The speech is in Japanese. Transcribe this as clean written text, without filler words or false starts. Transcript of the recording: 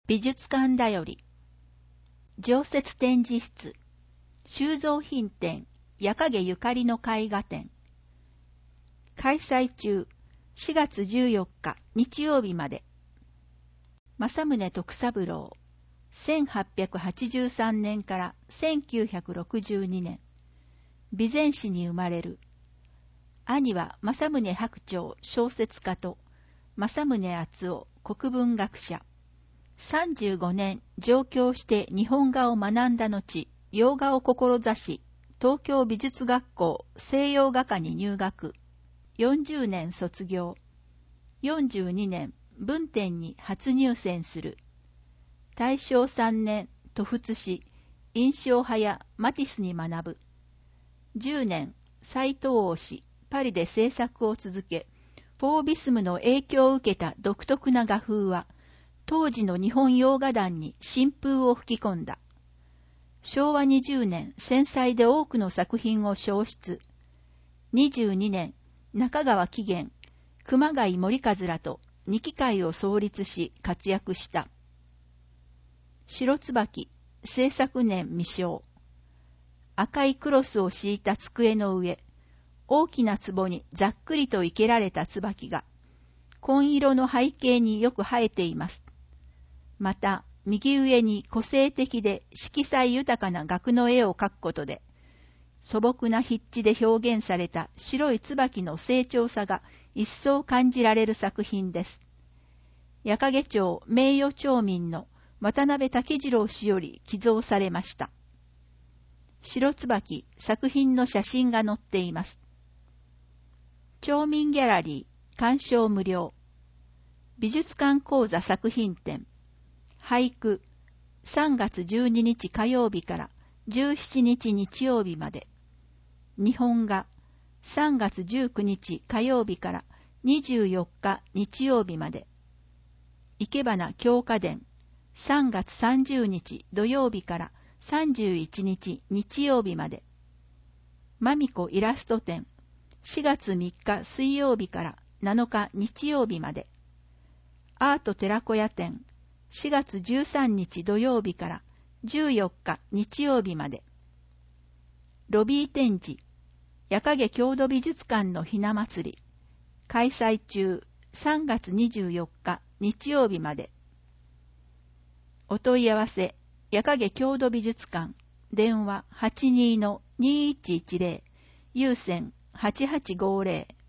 美術館だより常設展示室収蔵品展矢影ゆかりの絵画展開催中4月14日日曜日まで正宗徳三郎1883年から1962年備前市に生まれる。兄は正宗白鳥小説家と正宗敦夫国文学者。35年上京して日本画を学んだ後、洋画を志し、東京美術学校西洋画科に入学。40年卒業。42年文典に初入選する。大正3年渡仏し、印象派やマティスに学ぶ。10年斎藤王氏パリで制作を続け、フォービスムの影響を受けた独特な画風は、当時の日本洋画壇に新風を吹き込んだ。昭和20年戦災で多くの作品を焼失。22年中川起源、熊谷森和らと二機会を創立し活躍した。白椿、制作年未詳。赤いクロスを敷いた机の上、大きな壺にざっくりと生けられた椿が、紺色の背景によく生えています。また、右上に個性的で色彩豊かな額の絵を描くことで、素朴な筆致で表現された白い椿の精緻さが一層感じられる作品です。矢掛町名誉町民の渡辺武次郎氏より寄贈されました。白椿作品の写真が載っています。町民ギャラリー鑑賞無料。美術館講座作品展俳句3月12日火曜日から17日日曜日まで。日本画3月19日火曜日から24日日曜日まで。生け花京花伝3月30日土曜日から31日日曜日まで。まみこイラスト展4月3日水曜日から7日日曜日まで。アート寺子屋展4月13日土曜日から14日日曜日まで。ロビー展示矢掛郷土美術館のひな祭り開催中3月24日日曜日まで。お問い合わせ矢掛郷土美術館電話 82-2110 有線8850